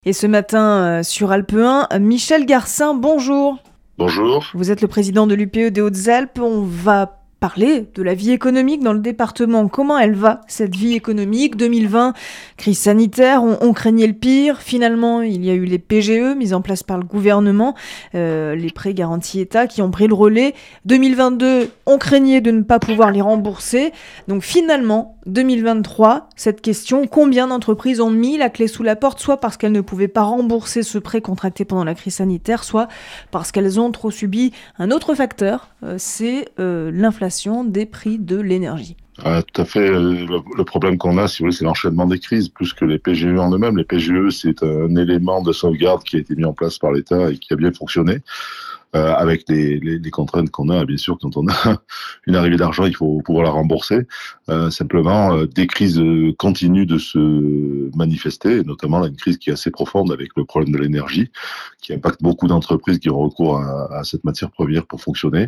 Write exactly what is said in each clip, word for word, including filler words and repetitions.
Et ce matin, euh, sur Alpe un, Michel Garcin, bonjour. Bonjour. Vous êtes le président de l'U P E des Hautes-Alpes. On va parler de la vie économique dans le département. Comment elle va, cette vie économique ? deux mille vingt, crise sanitaire, on, on craignait le pire. Finalement, il y a eu les P G E mis en place par le gouvernement, euh, les prêts garantis État qui ont pris le relais. deux mille vingt-deux, on craignait de ne pas pouvoir les rembourser. Donc finalement, deux mille vingt-trois, cette question, combien d'entreprises ont mis la clé sous la porte, soit parce qu'elles ne pouvaient pas rembourser ce prêt contracté pendant la crise sanitaire, soit parce qu'elles ont trop subi un autre facteur, euh, c'est euh, l'inflation des prix de l'énergie. Ah, tout à fait. Le, le problème qu'on a, si vous voulez, c'est l'enchaînement des crises, plus que les P G E en eux-mêmes. Les P G E, c'est un élément de sauvegarde qui a été mis en place par l'État et qui a bien fonctionné. Euh, avec les, les, les contraintes qu'on a, bien sûr, quand on a une arrivée d'argent, il faut pouvoir la rembourser. Euh, simplement, euh, des crises continuent de se manifester, notamment là, une crise qui est assez profonde avec le problème de l'énergie, qui impacte beaucoup d'entreprises qui ont recours à, à cette matière première pour fonctionner.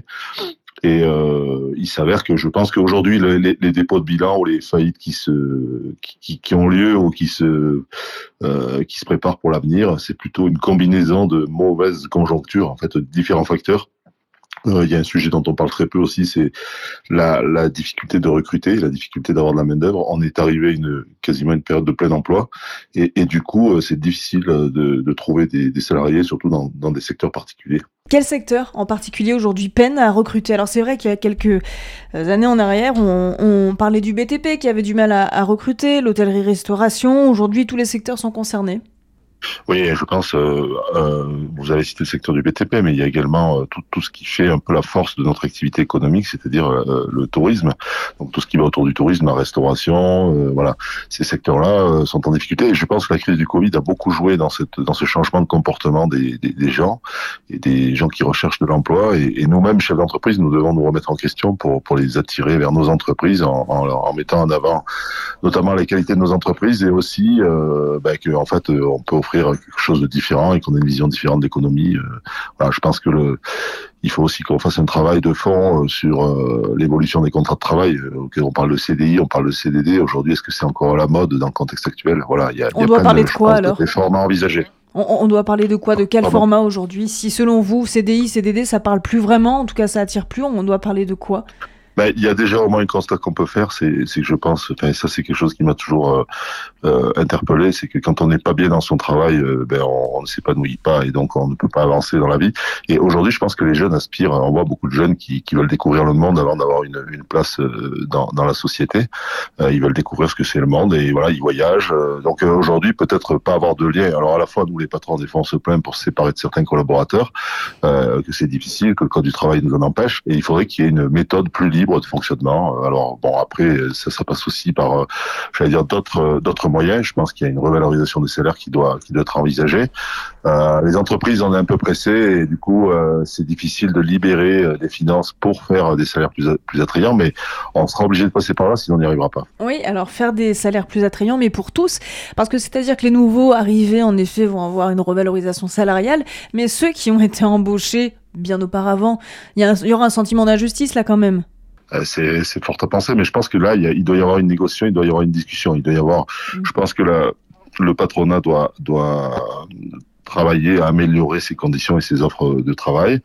Et euh, il s'avère que je pense qu'aujourd'hui, les, les, les dépôts de bilan ou les faillites qui se qui, qui ont lieu ou qui se euh, qui se préparent pour l'avenir, c'est plutôt une combinaison de mauvaises conjonctures, en fait, de différents facteurs. Euh, il y a un sujet dont on parle très peu aussi, c'est la, la difficulté de recruter, la difficulté d'avoir de la main-d'œuvre. On est arrivé à une quasiment une période de plein emploi, et, et du coup, c'est difficile de, de trouver des, des salariés, surtout dans, dans des secteurs particuliers. Quel secteur en particulier aujourd'hui peine à recruter ? Alors c'est vrai qu'il y a quelques années en arrière, on, on parlait du B T P qui avait du mal à, à recruter, l'hôtellerie-restauration. Aujourd'hui, tous les secteurs sont concernés. Oui, je pense, euh, euh, vous avez cité le secteur du B T P, mais il y a également euh, tout, tout ce qui fait un peu la force de notre activité économique, c'est-à-dire euh, le tourisme. Donc tout ce qui va autour du tourisme, la restauration, euh, voilà, ces secteurs-là euh, sont en difficulté. Et je pense que la crise du Covid a beaucoup joué dans cette dans ce changement de comportement des, des, des gens et des gens qui recherchent de l'emploi. Et, et nous-mêmes, chefs d'entreprise, nous devons nous remettre en question pour pour les attirer vers nos entreprises en, en, en mettant en avant notamment les qualités de nos entreprises et aussi euh, bah, que en fait on peut offrir quelque chose de différent et qu'on ait une vision différente d'économie. Euh, voilà, je pense que le, il faut aussi qu'on fasse un travail de fond euh, sur euh, l'évolution des contrats de travail. Euh, okay, on parle de C D I, on parle de C D D. Aujourd'hui, est-ce que c'est encore à la mode dans le contexte actuel ? Voilà, il y a, on il y a doit plein parler de, de quoi pense, alors ? Des formats envisagés. On, on doit parler de quoi ? De quel Pardon. format aujourd'hui ? Si selon vous, C D I, C D D, ça parle plus vraiment, en tout cas ça attire plus, on doit parler de quoi ? Ben, il y a déjà au moins un constat qu'on peut faire, c'est, c'est que je pense, enfin ça c'est quelque chose qui m'a toujours euh, euh, interpellé, c'est que quand on n'est pas bien dans son travail, euh, ben on, on ne s'épanouit pas et donc on ne peut pas avancer dans la vie. Et aujourd'hui, je pense que les jeunes aspirent, on voit beaucoup de jeunes qui, qui veulent découvrir le monde avant d'avoir une, une place euh, dans, dans la société. Euh, ils veulent découvrir ce que c'est le monde et voilà, ils voyagent. Euh, donc euh, aujourd'hui, peut-être pas avoir de lien. Alors à la fois, nous les patrons, des fois on se plaint pour se séparer de certains collaborateurs, euh, que c'est difficile, que le code du travail nous en empêche. Et il faudrait qu'il y ait une méthode plus libre de fonctionnement. Alors bon, après ça, ça passe aussi par, euh, j'allais dire d'autres d'autres moyens. Je pense qu'il y a une revalorisation des salaires qui doit qui doit être envisagée. Euh, les entreprises on est un peu pressées et du coup euh, c'est difficile de libérer euh, des finances pour faire des salaires plus plus attrayants, mais on sera obligé de passer par là sinon on n'y arrivera pas. Oui, alors faire des salaires plus attrayants, mais pour tous, parce que c'est-à-dire que les nouveaux arrivés en effet vont avoir une revalorisation salariale, mais ceux qui ont été embauchés bien auparavant, il y, a un, il y aura un sentiment d'injustice là quand même. C'est, c'est fort à penser, mais je pense que là, il, y a, il doit y avoir une négociation, il doit y avoir une discussion, il doit y avoir. Mmh. Je pense que la, le patronat doit, doit travailler à améliorer ses conditions et ses offres de travail.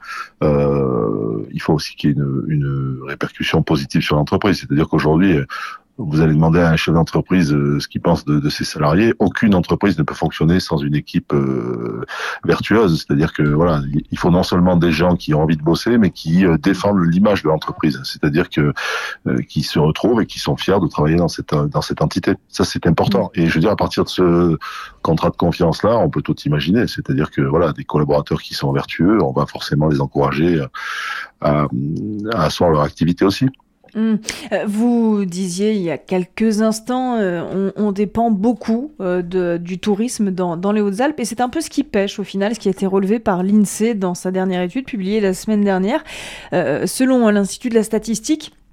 Euh, il faut aussi qu'il y ait une, une répercussion positive sur l'entreprise, c'est-à-dire qu'aujourd'hui, vous allez demander à un chef d'entreprise euh, ce qu'il pense de, de ses salariés. Aucune entreprise ne peut fonctionner sans une équipe euh, vertueuse. C'est-à-dire que voilà, il faut non seulement des gens qui ont envie de bosser, mais qui euh, défendent l'image de l'entreprise. C'est-à-dire que euh, qui se retrouvent et qui sont fiers de travailler dans cette dans cette entité. Ça, c'est important. Et je veux dire, à partir de ce contrat de confiance-là, on peut tout imaginer. C'est-à-dire que voilà, des collaborateurs qui sont vertueux, on va forcément les encourager à, à asseoir leur activité aussi. Mmh. Vous disiez il y a quelques instants, euh, on, on dépend beaucoup euh, de, du tourisme dans, dans les Hautes-Alpes et c'est un peu ce qui pêche au final, ce qui a été relevé par l'INSEE dans sa dernière étude publiée la semaine dernière. Euh, selon l'Institut de la statistique,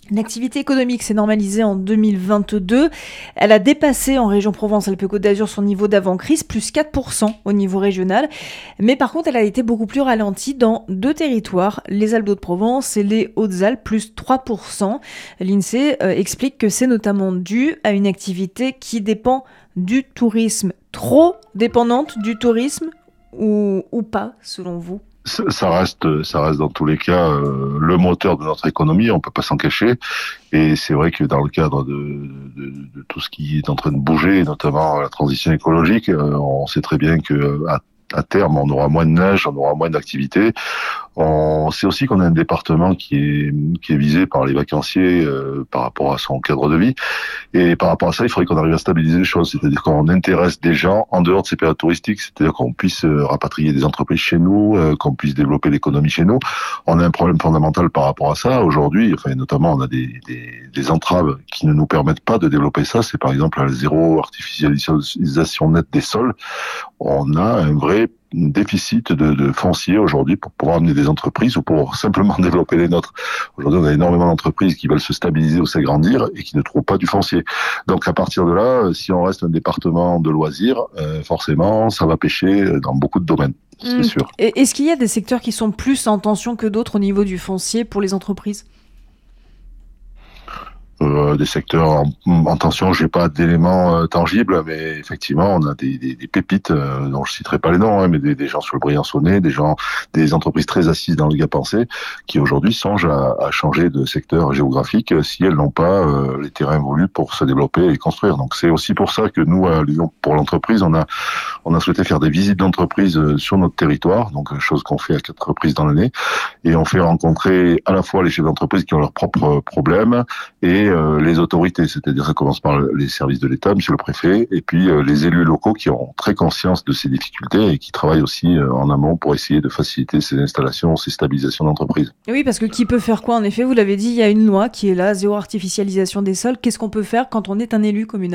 L'activité économique s'est normalisée en deux mille vingt-deux. Elle a dépassé en région Provence-Alpes-Côte d'Azur son niveau d'avant-crise, plus quatre pour cent au niveau régional. Mais par contre, elle a été beaucoup plus ralentie dans deux territoires, les Alpes-de-Haute-Provence et les Hautes-Alpes, plus trois pour cent. L'INSEE euh, explique que c'est notamment dû à une activité qui dépend du tourisme. Trop dépendante du tourisme ou, ou pas, selon vous ? Ça reste, ça reste dans tous les cas euh, le moteur de notre économie, on peut pas s'en cacher. Et c'est vrai que dans le cadre de, de, de tout ce qui est en train de bouger, notamment la transition écologique, euh, on sait très bien que à, à terme, on aura moins de neige, on aura moins d'activité. On sait aussi qu'on a un département qui est qui est visé par les vacanciers euh, par rapport à son cadre de vie. Et par rapport à ça, il faudrait qu'on arrive à stabiliser les choses, c'est-à-dire qu'on intéresse des gens en dehors de ces périodes touristiques, c'est-à-dire qu'on puisse euh, rapatrier des entreprises chez nous, euh, qu'on puisse développer l'économie chez nous. On a un problème fondamental par rapport à ça aujourd'hui, enfin notamment on a des, des, des entraves qui ne nous permettent pas de développer ça. C'est par exemple la zéro artificialisation nette des sols. On a un vrai déficit de, de foncier aujourd'hui pour pouvoir amener des entreprises ou pour simplement développer les nôtres. Aujourd'hui, on a énormément d'entreprises qui veulent se stabiliser ou s'agrandir et qui ne trouvent pas du foncier. Donc à partir de là, si on reste un département de loisirs, euh, forcément, ça va pêcher dans beaucoup de domaines, c'est mmh. sûr. Et est-ce qu'il y a des secteurs qui sont plus en tension que d'autres au niveau du foncier pour les entreprises ? Euh, des secteurs en, en tension, j'ai pas d'éléments euh, tangibles, mais effectivement, on a des, des, des pépites euh, dont je citerai pas les noms, hein, mais des, des gens sur le Briançonnais, des gens, des entreprises très assises dans le Gap-Pensée, qui aujourd'hui songent à, à changer de secteur géographique si elles n'ont pas euh, les terrains voulus pour se développer et construire. Donc c'est aussi pour ça que nous, à Lyon, pour l'entreprise, on a on a souhaité faire des visites d'entreprise sur notre territoire, donc chose qu'on fait à quatre reprises dans l'année, et on fait rencontrer à la fois les chefs d'entreprise qui ont leurs propres problèmes et euh, les autorités, c'est-à-dire ça commence par les services de l'État, monsieur le préfet, et puis euh, les élus locaux qui ont très conscience de ces difficultés et qui travaillent aussi euh, en amont pour essayer de faciliter ces installations, ces stabilisations d'entreprise. Oui, parce que qui peut faire quoi ? En effet, vous l'avez dit, il y a une loi qui est là, zéro artificialisation des sols. Qu'est-ce qu'on peut faire quand on est un élu communal ?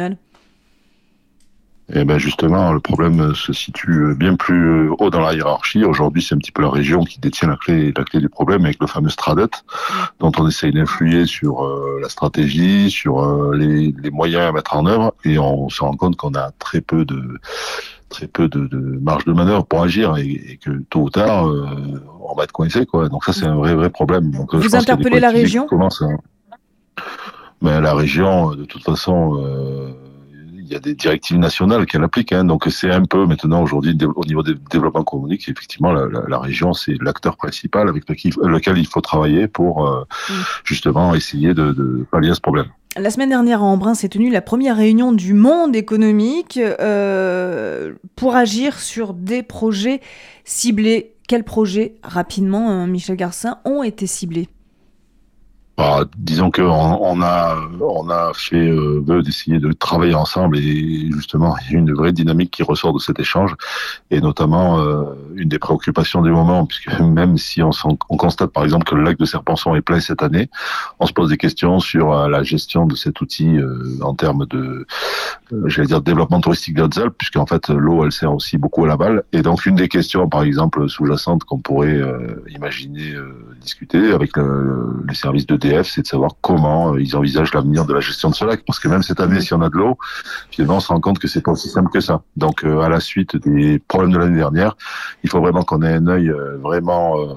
Eh ben justement, le problème se situe bien plus haut dans la hiérarchie. Aujourd'hui, c'est un petit peu la région qui détient la clé, la clé du problème avec le fameux Stradet, dont on essaye d'influer sur euh, la stratégie, sur euh, les, les moyens à mettre en œuvre, et on se rend compte qu'on a très peu de très peu de, de marge de manœuvre pour agir, et, et que tôt ou tard, euh, on va être coincé, quoi. Donc ça, c'est un vrai vrai problème. Donc, vous interpellez la région ? À... Ben, la région, de toute façon. Euh, Il y a des directives nationales qu'elle applique, hein, donc c'est un peu maintenant aujourd'hui au niveau des développements économiques, effectivement la, la, la région c'est l'acteur principal avec lequel, lequel il faut travailler pour euh, mmh. justement essayer de, de pallier à ce problème. La semaine dernière à Embrun s'est tenue la première réunion du monde économique euh, pour agir sur des projets ciblés. Quels projets, rapidement, hein, Michel Garcin, ont été ciblés ? Bah, disons qu'on on a on a fait euh, vœu d'essayer de travailler ensemble, et justement il y a une vraie dynamique qui ressort de cet échange, et notamment euh, une des préoccupations du moment, puisque même si on, on constate par exemple que le lac de Serre-Ponçon est plein cette année, on se pose des questions sur euh, la gestion de cet outil euh, en termes de euh, j'allais dire développement touristique des Hautes-Alpes, puisqu'en fait l'eau elle sert aussi beaucoup à l'aval, et donc une des questions par exemple sous-jacentes qu'on pourrait euh, imaginer euh, discuter avec le, les services de D F, c'est de savoir comment ils envisagent l'avenir de la gestion de ce lac, parce que même cette année, si on a de l'eau, finalement, on se rend compte que c'est pas aussi simple que ça. Donc, euh, à la suite des problèmes de l'année dernière, il faut vraiment qu'on ait un œil euh, vraiment euh,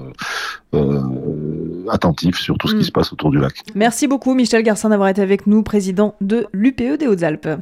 euh, attentif sur tout ce qui mmh. se passe autour du lac. Merci beaucoup, Michel Garcin, d'avoir été avec nous, président de l'U P E des Hautes-Alpes.